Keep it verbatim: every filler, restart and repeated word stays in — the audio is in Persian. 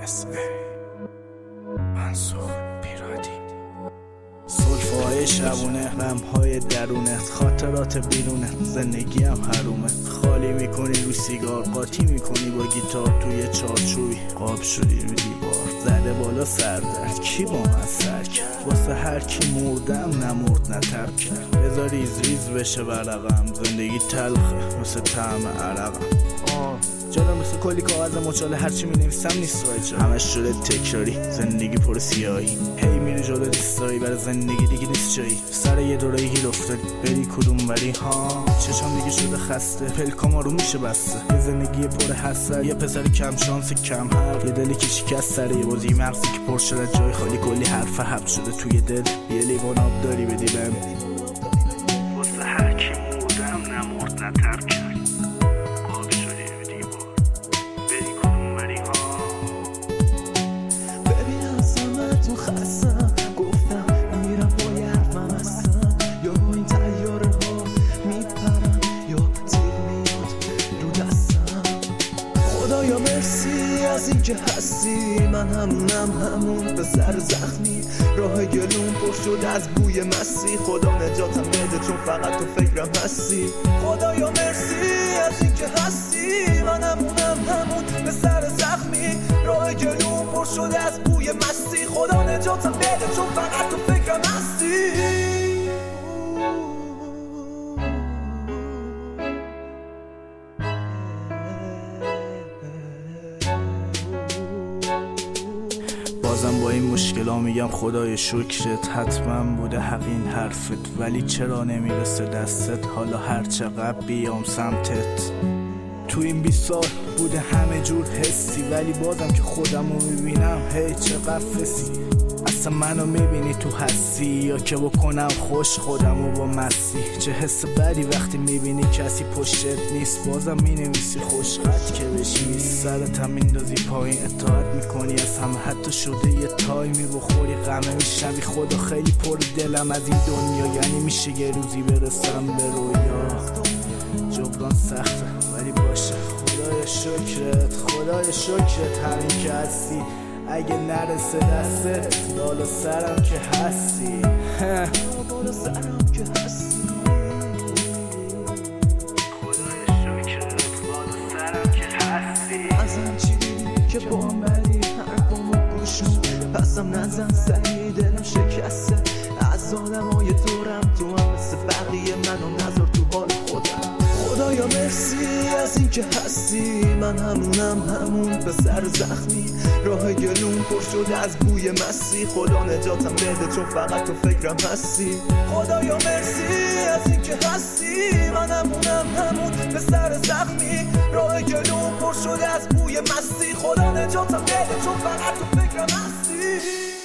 اس منصور پیرادی. سلفای شبونه، غمهای درونت، خاطرات بیرونت، زندگی هم حرومه. خالی میکنی رو سیگار، قاطی میکنی با گیتار توی چارچوبی. قاب شدی رو دیوار، زده بالا سردرد، کی با من سر کرد؟ واسه هر کی مردم نمرد نترک کرد. بذار ریز ریز بشه برقم، زندگی تلخه مثل طعم عرقم. آه جالا مثل کلی کاغذ مچاله، هرچی می نویسم نیست رایجا، همش شده تکراری، زندگی پر سیاهی. هی میری جلو دیستایی، برای زندگی دیگه نیست جایی. سر یه دوره گیر افتادی، بری کدوم بری ها؟ چشام دیگه شده خسته، پلکام رو میشه بسته. یه زندگی پر حسرت، یه پسر کم شانس کم حرف، یه دلی که شکست سر یه بازی مغزی که پر شده جای خالی، کلی حرف حبس شده توی دل. یه لیوان آب داری بدی بهم، واسه هر کی مردم نمرد نترک کرد. خستم گفتم میرم با یه حرفم هستم، یا با این تیاره ها میپرم یا تیر میاد رو دستم. خدایا مرسی از این که هستی، من همونم همون به سر زخمی. راه گلوم پر شد از بوی مستی، خدا نجاتم بده چون فقط تو فکرم هستی. خدایا مرسی از این که هستی، من همونم همون به سر زخمی. راه گلوم پر شد از بوی مستی، خدا نجاتم بده چون فقط تو فکرم هستی. بازم با این مشکلا میگم خدای شکرت، حتما بوده حق این حرفت، ولی چرا نمیرسه دستت؟ حالا هر چقدر بیام سمتت. تو این بیست سال بوده همه جور حسی، ولی بازم که خودمو میبینم هی چقدر فسی. اصلا منو میبینی تو هستی، یا که بکنم خوش خودمو با مستی. چه حس بدی وقتی میبینی کسی پشتت نیست، بازم مینویسی خوش خط که بشی. سرت هم میندازی پایین، اطاعت میکنی از همه، حتی شده یه تایمی بخوری غمه میشنوی. خدا خیلی پر دلم از این دنیا، یعنی میشه یه روزی برسم به رویا. جبران سخته ولی باشه، خدای شکرت، خدای شکرت همین که هستی. اگه نرسه دستت بالا سرم که هستی، بالا سرم که هستی. خدای شکرت بالا سرم که هستی. از این چیزی که با منی حرفامو گوش کن، پسم نزن سری دلم شکسته. از آدمای دورم تو هم مثل بقیه منو نذار تو حال خودم. خدایا مرسی از این که هستی، من همونم همون به سر زخمی. راه گلوم پر شده از بوی مستی، خدا نجاتم بده چون فقط تو فکرم هستی. خدایا مرسی از این که هستی، من همونم همون به سر زخمی. راه گلوم پر شده از بوی مستی، خدا نجاتم بده چون فقط تو فکرم هستی.